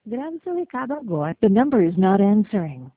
Grabe sa recado agora. The number is not answering.